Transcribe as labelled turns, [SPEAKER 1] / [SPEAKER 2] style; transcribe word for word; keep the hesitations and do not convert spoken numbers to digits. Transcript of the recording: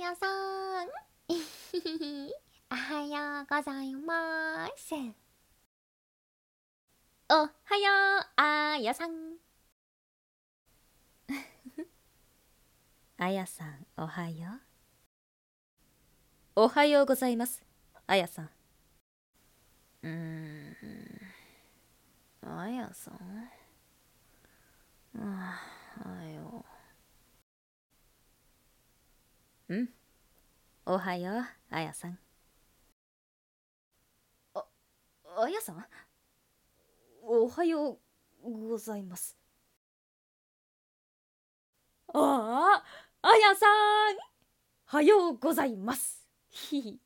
[SPEAKER 1] やさんおはようございます。おはようあやさん
[SPEAKER 2] あやさん、おはよう。おはようございます、あやさん。
[SPEAKER 3] うーん、あやさん。ああ、はよ
[SPEAKER 2] うん、おはよう、あやさん。
[SPEAKER 3] あ、あやさん。おはようございます。
[SPEAKER 2] ああ、あやさん、はようございます。ひひ。